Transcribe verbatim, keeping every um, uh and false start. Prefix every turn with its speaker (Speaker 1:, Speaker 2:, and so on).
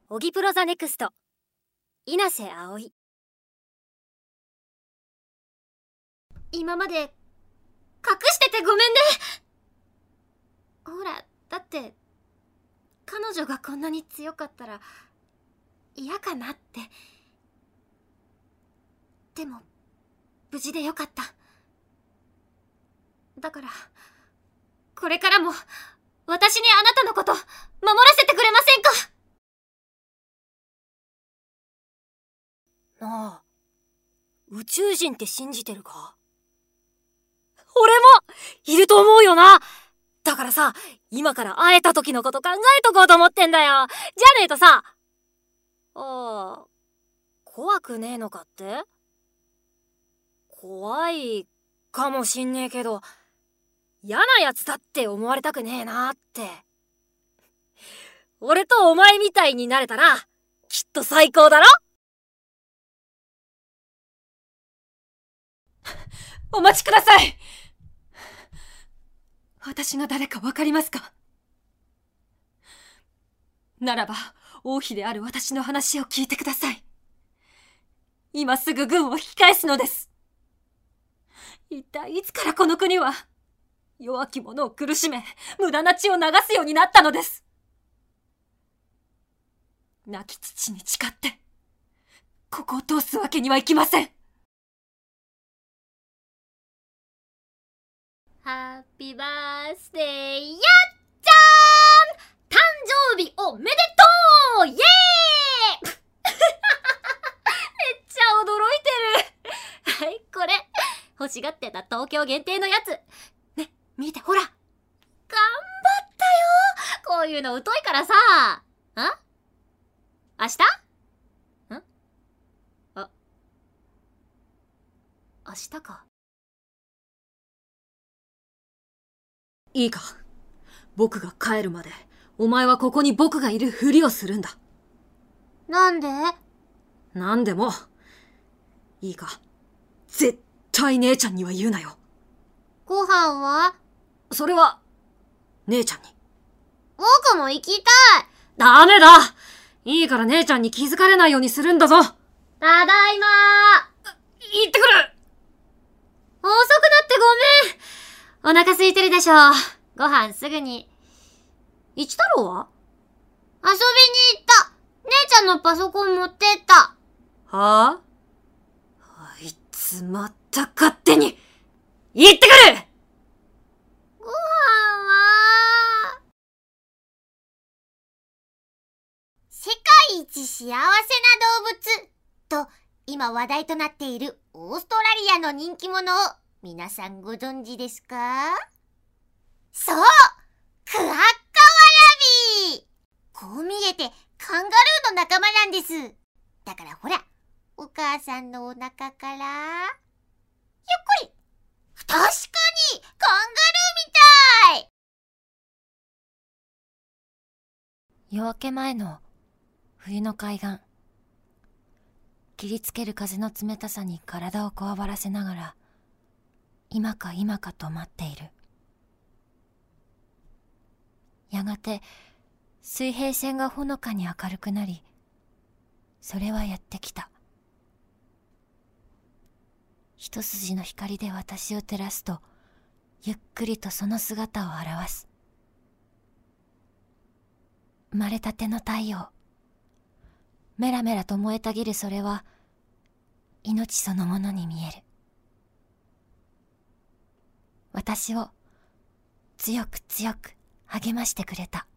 Speaker 1: オギプロザネクスト稲瀬葵。
Speaker 2: 今まで隠しててごめんね。ほら、だって彼女がこんなに強かったら嫌かなって。でも無事でよかった。だからこれからも私にあなたのこと守らせてくれませんか？
Speaker 1: なあ、宇宙人って信じてるか？俺もいると思うよな。だからさ、今から会えた時のこと考えとこうと思ってんだよ。じゃねえとさ。ああ、怖くねえのかって？怖いかもしんねえけど、嫌なやつだって思われたくねえなって。俺とお前みたいになれたらきっと最高だろ。
Speaker 2: お待ちください。私が誰かわかりますか？ならば王妃である私の話を聞いてください。今すぐ軍を引き返すのです。一体いつからこの国は弱き者を苦しめ、無駄な血を流すようになったのです。亡き父に誓ってここを通すわけにはいきません。ハッピーバースデー、やっちゃーん！誕生日おめでとう！イエーイ！めっちゃ驚いてる。はい、これ欲しがってた東京限定のやつね、見てほら。頑張ったよ。こういうの疎いからさ。ん？明日？ん？あ、明日か。
Speaker 3: いいか、僕が帰るまでお前はここに僕がいるふりをするんだ。
Speaker 2: なんで？
Speaker 3: なんでもいいか、絶対姉ちゃんには言うなよ。
Speaker 2: ご飯は？
Speaker 3: それは姉ちゃんに。
Speaker 2: 僕も行きたい。
Speaker 3: ダメだ。いいから姉ちゃんに気づかれないようにするんだぞ。
Speaker 2: ただいまー。
Speaker 3: 行ってくる。
Speaker 2: 遅くなってごめん。お腹空いてるでしょ。ご飯すぐに。一太郎は？遊びに行った。姉ちゃんのパソコン持ってった。
Speaker 3: はあ？あいつまた勝手に。行ってくる。
Speaker 2: ご飯は？世界一幸せな動物と今話題となっているオーストラリアの人気者を皆さんご存知ですか？そう、クアッカワラビー。こう見えてカンガルーの仲間なんです。だからほら、お母さんのお腹から、ゆっくり。確かにカンガルーみたい。
Speaker 1: 夜明け前の冬の海岸。切りつける風の冷たさに体をこわばらせながら、今か今かと待っている。やがて水平線がほのかに明るくなり、それはやってきた。一筋の光で私を照らすと、ゆっくりとその姿を表す。生まれたての太陽。メラメラと燃えたぎるそれは、命そのものに見える。私を強く強く励ましてくれた。